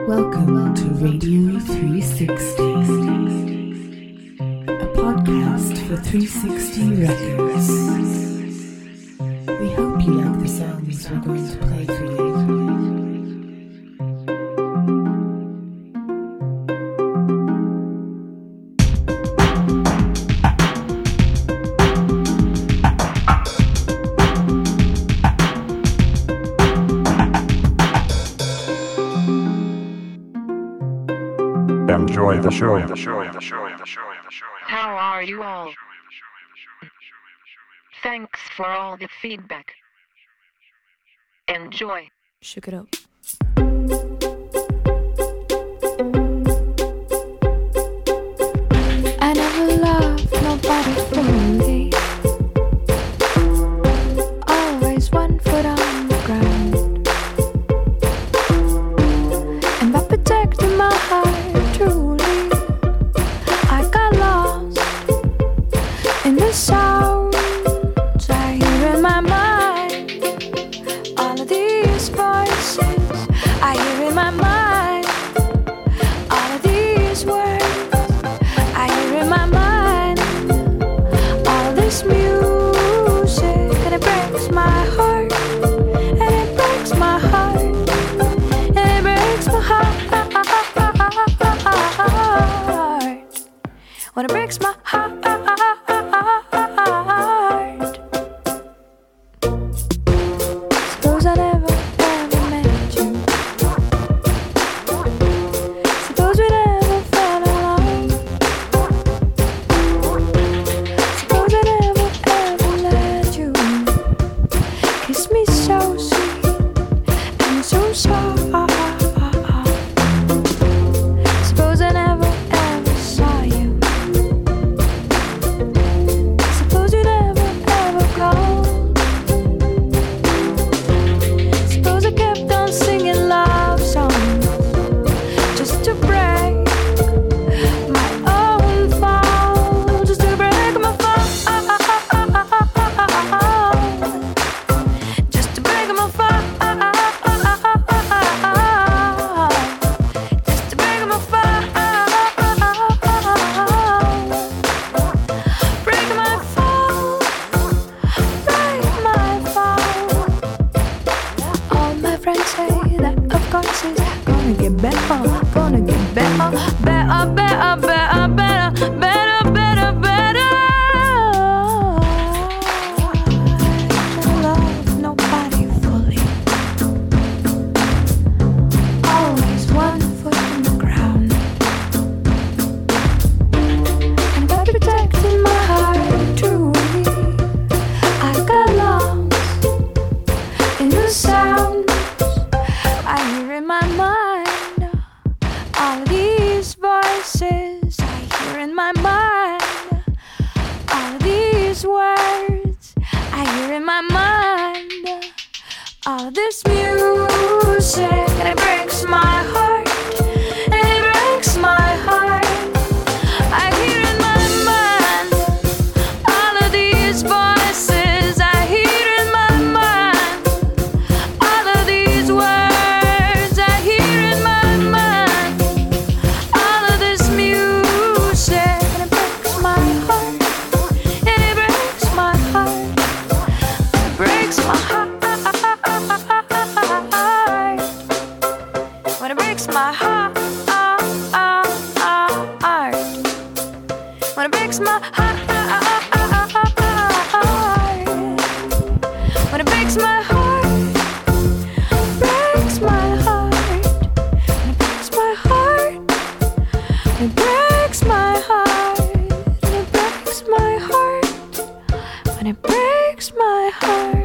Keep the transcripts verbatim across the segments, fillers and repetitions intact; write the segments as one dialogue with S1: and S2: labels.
S1: Welcome to Radio three sixty, a podcast for three sixty Records. We hope you like the songs we're going to play for you.
S2: Enjoy the show, the show, the show, the show, the show.
S3: How are you all? Thanks for all the feedback. Enjoy.
S4: Shook it up. I never loved nobody fully. Always one foot on the ground. And by protecting my heart truly, I got lost in the sounds I hear in my mind. All of these voices I hear in my mind. All of these words I hear in my mind. All this music, and it breaks my heart. And it breaks my heart. And it breaks my heart. When it breaks my heart. Suppose I never, ever met you. Suppose we never fell alone. Suppose I never, ever let you kiss me so sweet and so soft. Suppose I never, ever saw you. Suppose you never, ever called. Suppose I kept on singing love songs just to break my own fall, just to break my fall, just to break my fall, just to break my fall, break my fall, break my fall. All my friends say that of course it's gonna get better, gonna get better, better, better, better, better, better, better, better. I love nobody fully. Always one foot in the ground. And by protecting my heart truly, I got lost in the sounds I hear in my mind. All of these voices I hear in my mind. All of these words I hear in my mind. All of this music, and it breaks my heart. And it breaks my heart. I hear in my mind. All of these voices I hear in my mind. All of these words I hear in my mind. All of this music, and it breaks my heart. And it breaks my heart. It breaks my heart. When it breaks my heart. When it breaks my heart. When it breaks my heart. Breaks my heart. When it breaks my heart. It breaks my heart. And it breaks my heart. When it breaks my heart.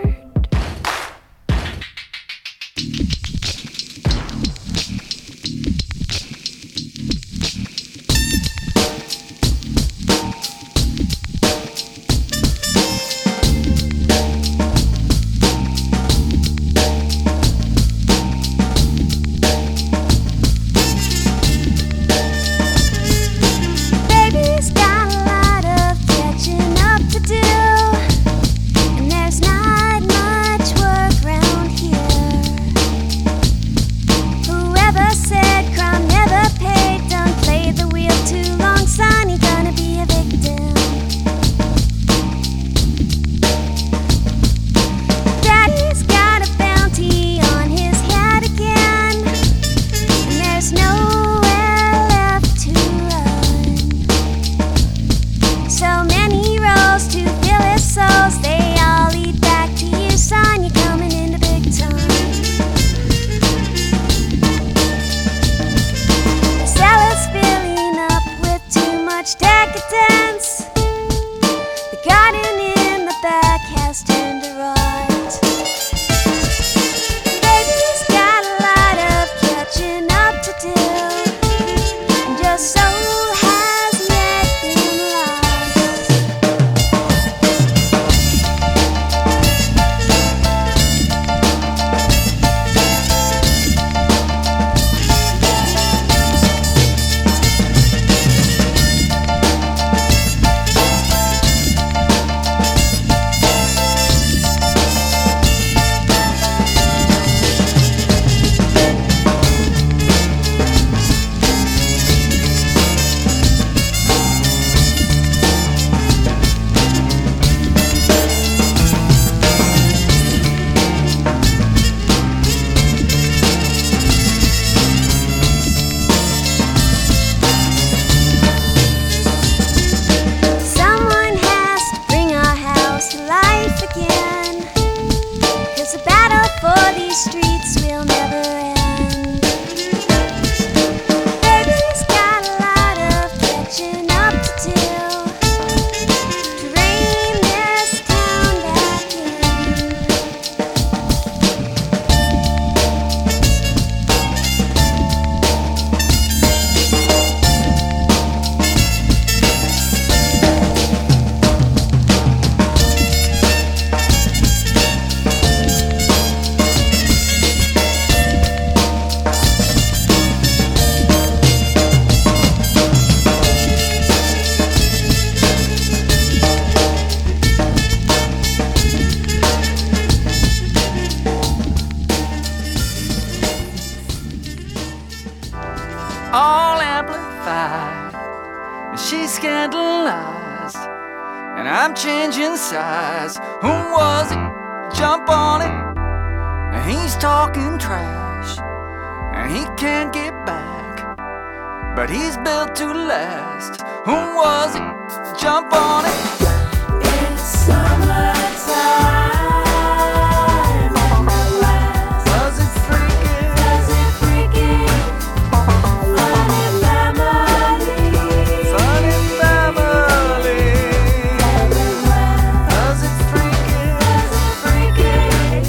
S5: all amplified. She's scandalized, and I'm changing size. Who was it? Jump on it. He's talking trash, and he can't get back, but he's built to last. Who was it? Jump on it.
S4: It's summertime.
S5: Was it freaking?
S4: Was it freaking? Funny family.
S5: Funny family. Was it freaking?
S4: Was it freaking?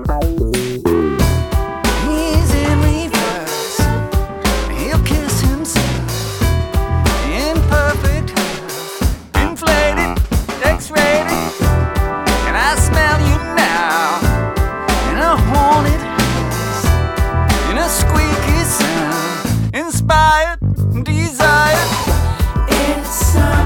S5: He's in reverse. He'll kiss himself in perfect health. Inflated, X-rated, and I smell you now in a haunted house, in a squeaky sound, inspired, desired.
S4: It's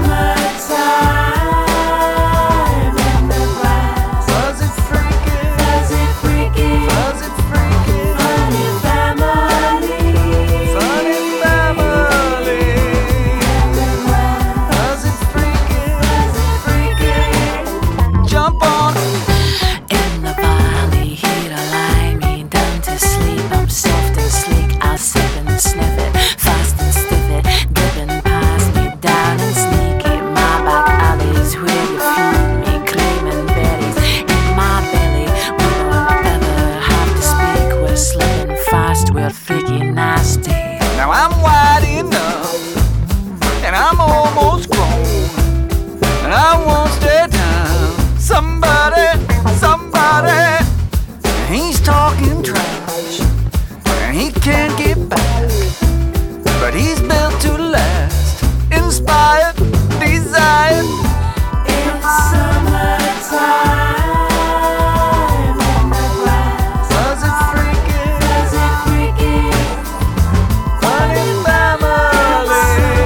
S4: summertime in the grass.
S5: Was it freaking?
S4: Was it freaking?
S5: Was it freaking?
S4: Funny family.
S5: Funny family. Was it freaking?
S4: Was it freaking?
S5: Jump on it.
S6: In the valley, he'd lie me down to sleep. I'm soft and sleek, I'll sip and sniff it, fast and stiff it, dipping past me, down and sneaky. My back alleys where you feed me, cream and berries in my belly. We don't ever have to speak. We're slipping fast, we're freaky nasty.
S5: Now I'm wide enough, and I'm almost grown, and I won't stay down. Somebody, somebody, he's talking trash, and he can't get back, but he's built to last. Inspired, desired.
S4: It's summertime in the grass.
S5: Was it freaking?
S4: Was it freaking?
S5: Funny family.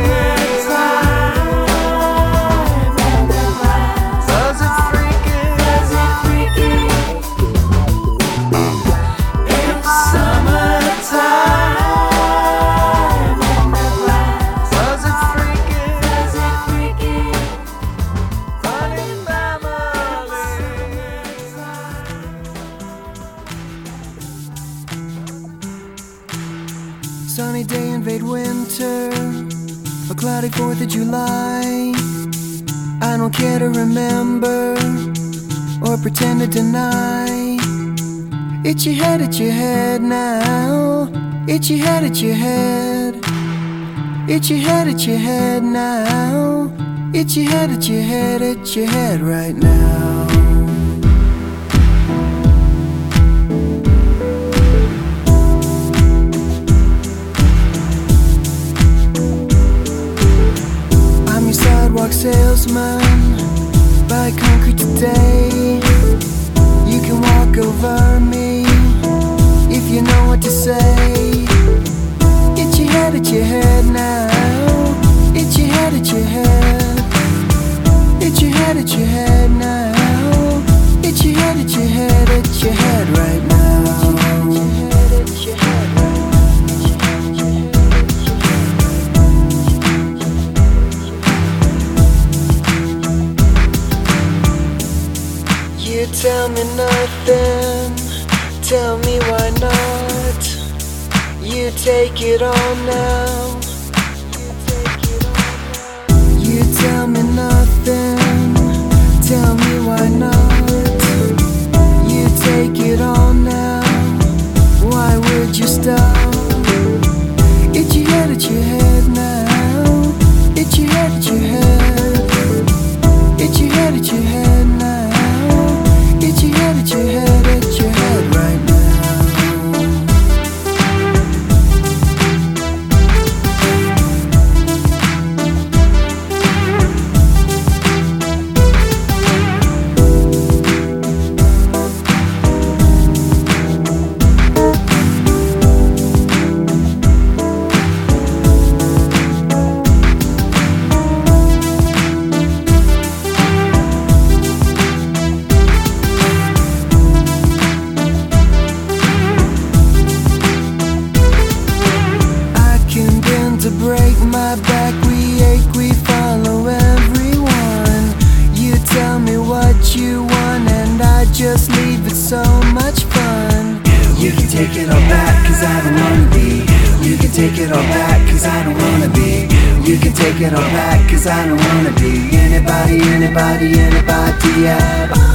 S4: Summertime in the grass.
S5: Was it freaking?
S4: Was it freaking? It's summertime in the grass.
S5: Was it freaking?
S4: Was it freaking?
S5: Funny family. Sunny day invade winter, a cloudy fourth of July. I don't care to remember or pretend to deny. Itchy head at your head now. Itchy head at your head. Itchy head at your head now. Itchy head at your head at your head right now. I'm your sidewalk salesman, buy concrete today. You can walk over me if you know what to say. Itchy head at your head now. Itchy head at your head. Itchy head at your head now. Itchy head at your head at your head right now. You tell me nothing, tell me why not. You take it on now. You tell me nothing, tell me why not. You take it on now. Why would you stop? Itchy head at your head now. Itchy head at your head. Itchy head at your head now. Itchy head at your head at your head right now. my back, we ache, we follow everyone. You tell me what you want and I just leave it, so much fun. You can take it all back, cause I don't wanna be. You can take it all back, cause I don't wanna be. You can take it all back, cause I don't wanna be anybody, anybody, anybody, yeah.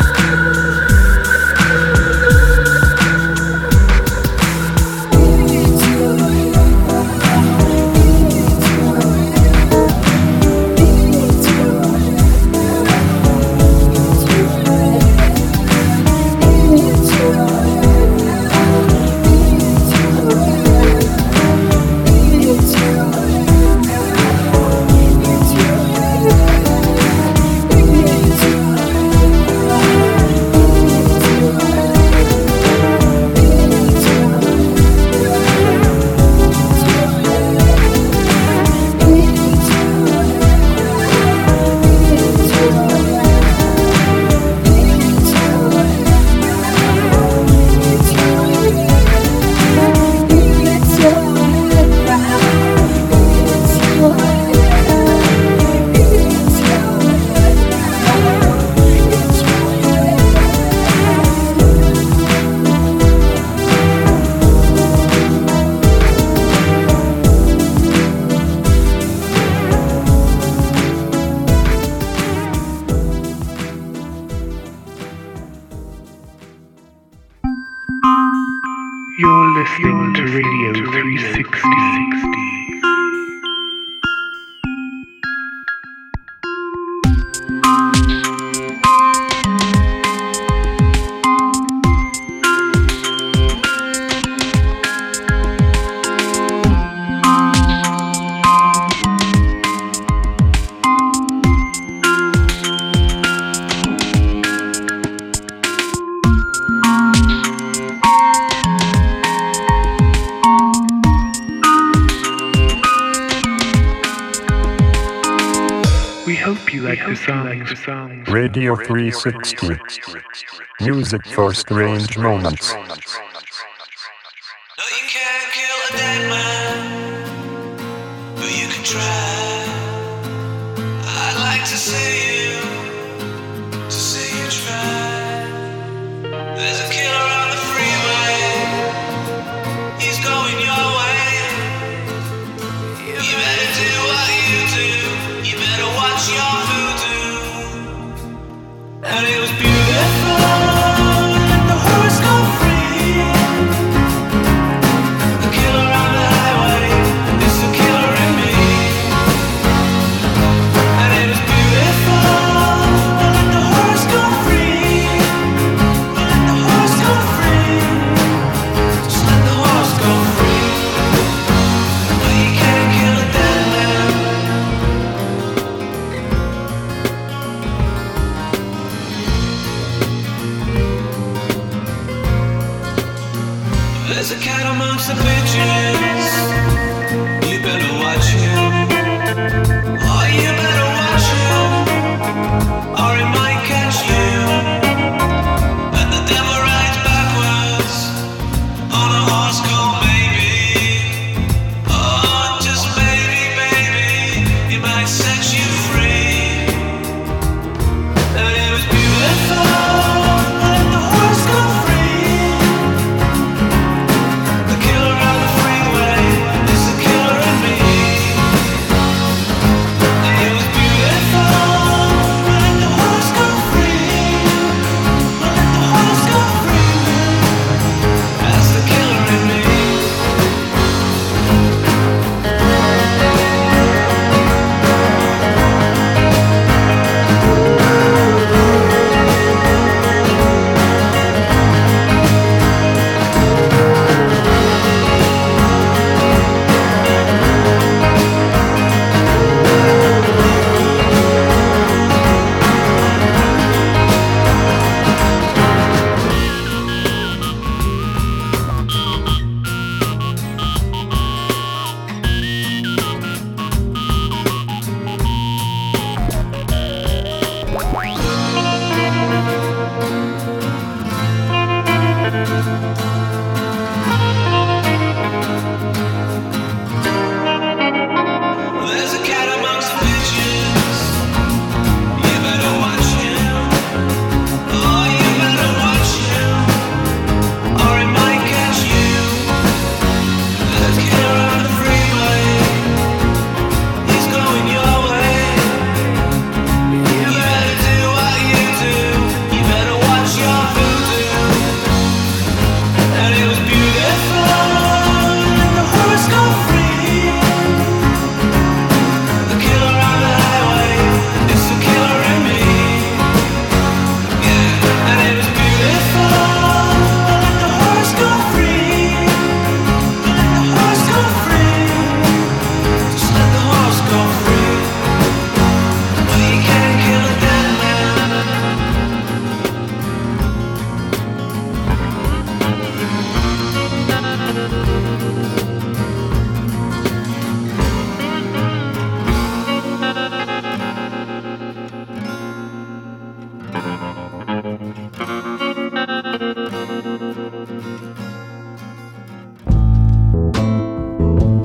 S7: You're listening to Radio three sixty.
S2: Radio three sixty. Music for strange moments.
S8: No, you can't kill a dead man, but you can try. I'd like to see you, to see you try. There's a killer on the freeway, he's going your way. You better do what you do, you better watch your voodoo. And it was beautiful, let the horse go free. The killer on the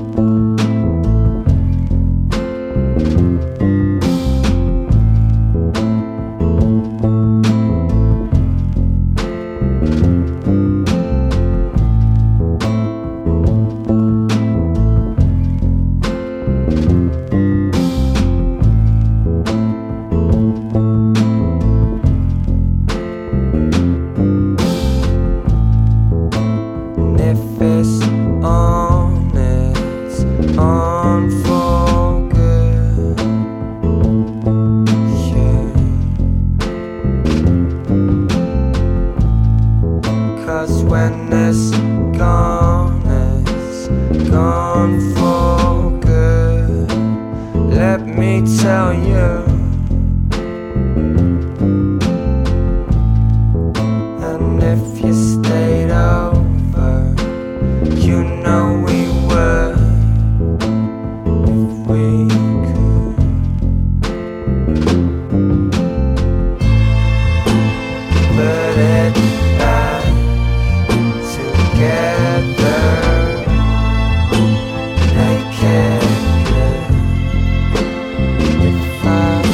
S5: If I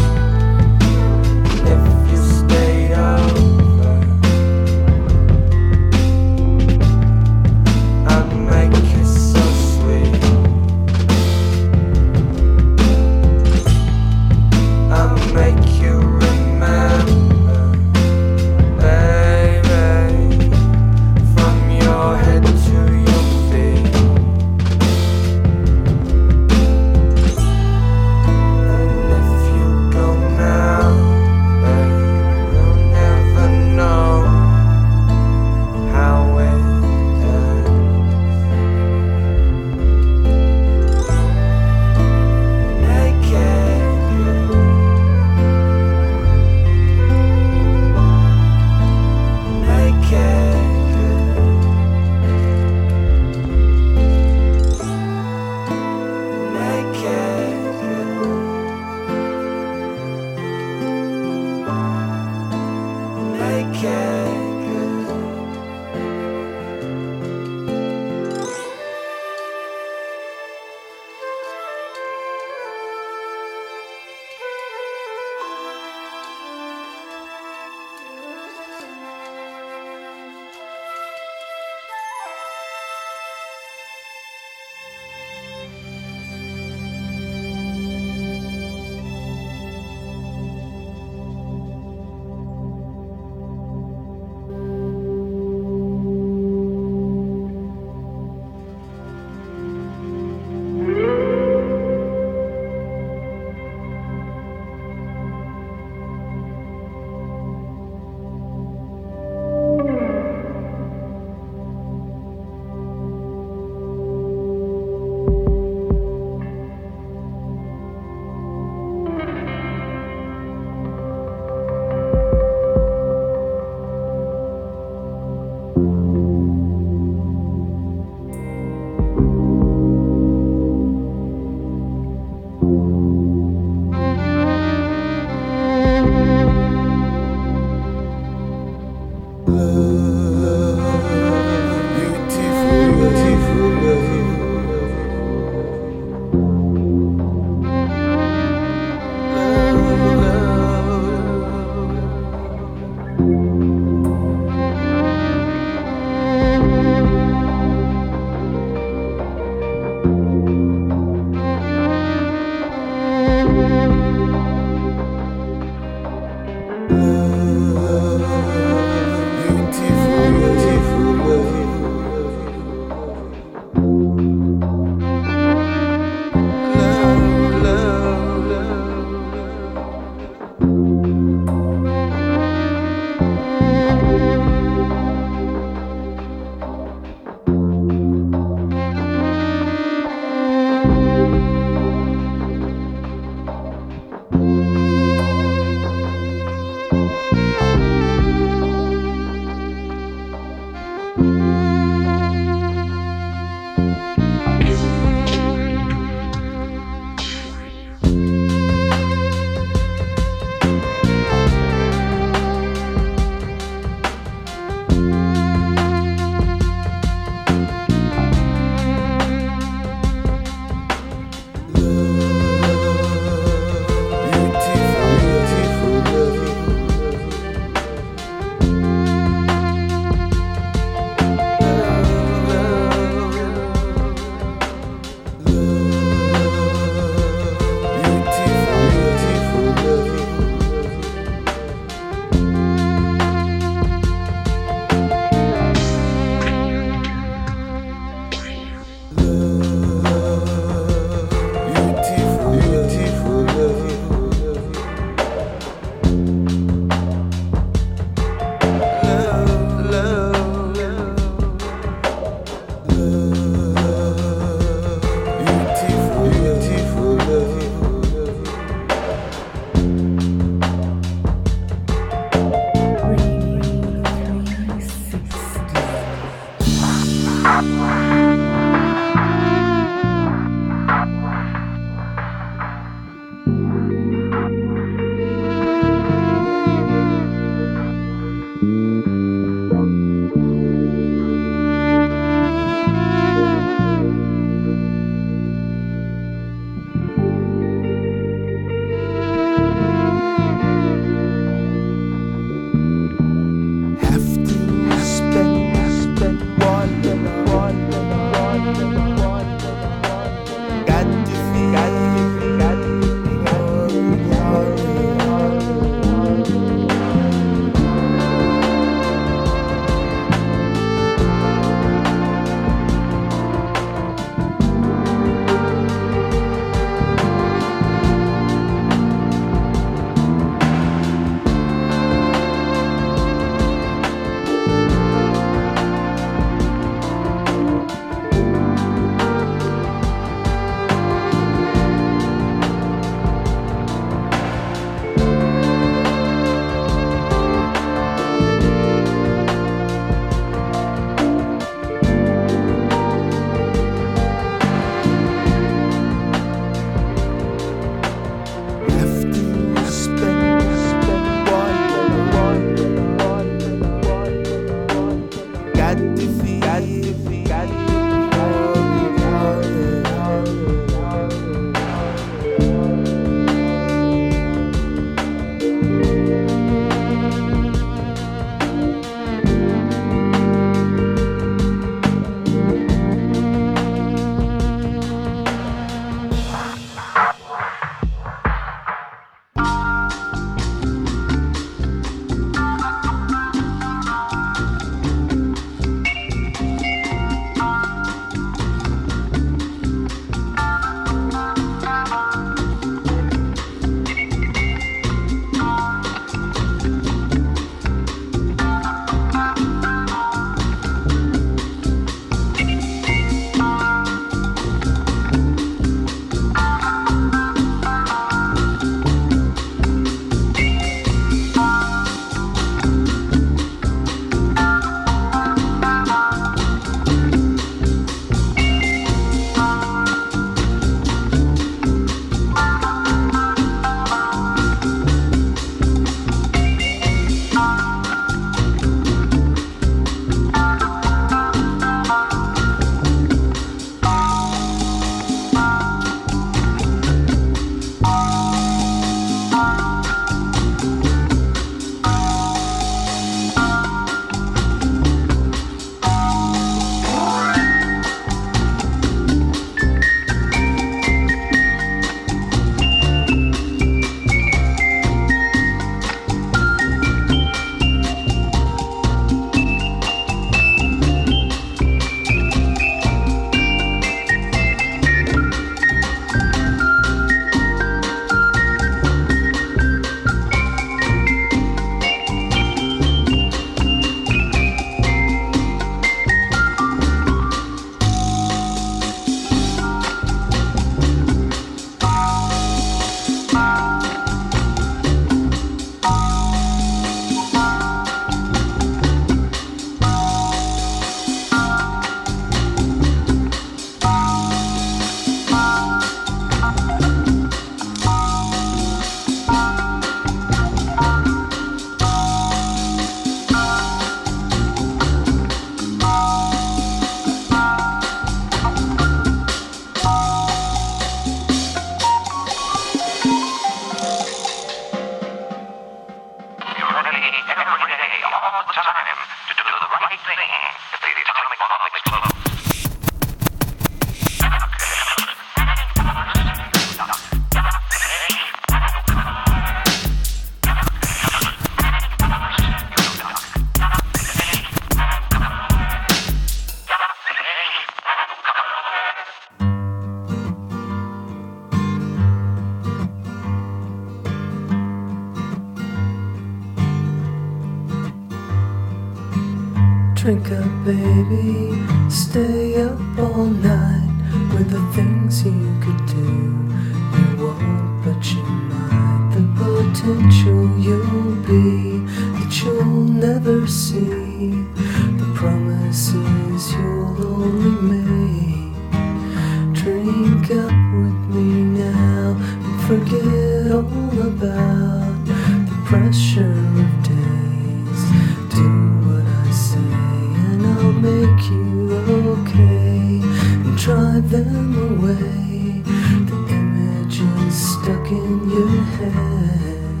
S5: Drink up, baby, stay up all night with the things you could do. You won't, but you might. The potential you'll be that you'll never see. The promises you'll only make. Drink up with me now and forget all about the pressure of days. Do what I say and I'll make you okay and drive them away. The images stuck in your head.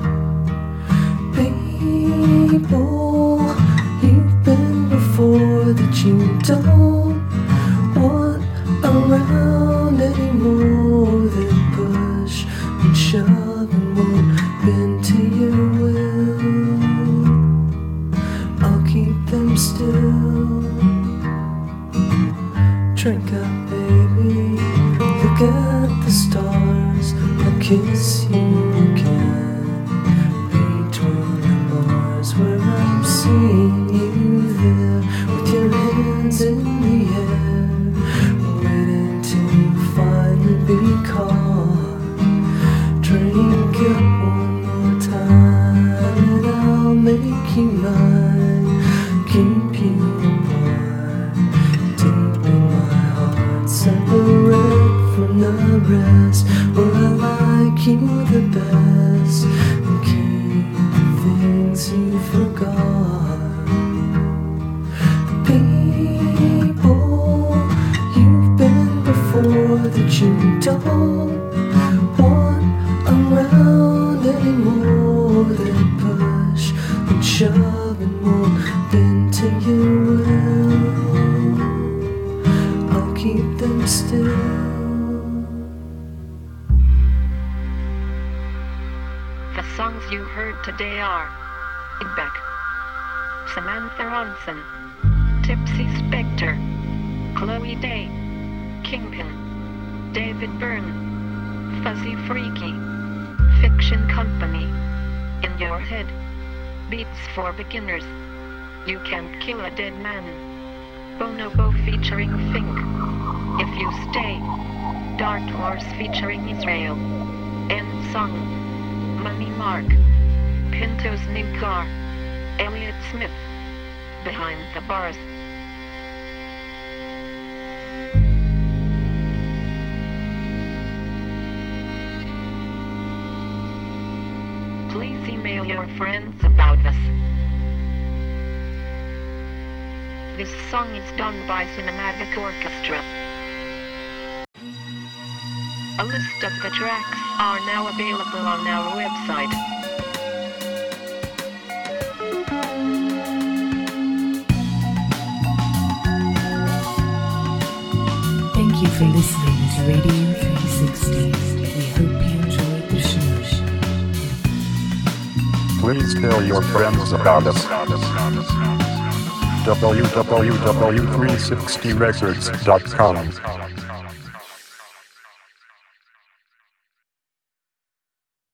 S5: People you've been before that you don't want around anymore. They push and shove and won't bend to your will. I'll keep them still. Drink up, baby, look at the stars. I'll kiss you again between the bars where I'm seeing you there with your hands in the air, waiting to finally be caught. Drink up one more time and I'll make you mine, keep you apart, deep in my heart, separate from the rest, where I like you the best and keep the things you forgot. The people you've been before that you don't want around anymore. They push and shove and won't bend to your will. I'll keep them still.
S3: The songs you heard today are Feedback, Samantha Ronson, Tipsy Spectre, Chloe Day, Kingpin, David Byrne, Fuzzy Freaky, Fiction Company, In Your Head, Beats for Beginners, You Can't Kill a Dead Man, Bonobo featuring Fink, If You Stay, Dark Horse featuring Israel, End Song, Money Mark, Pinto's New Car, Elliott Smith, Behind the Bars. Please email your friends about this. This song is done by Cinematic Orchestra. A list of the tracks are now available on our website.
S1: Thank you for listening to Radio three sixty. We hope you enjoyed the show.
S2: Please tell your friends about us. w w w dot three sixty records dot com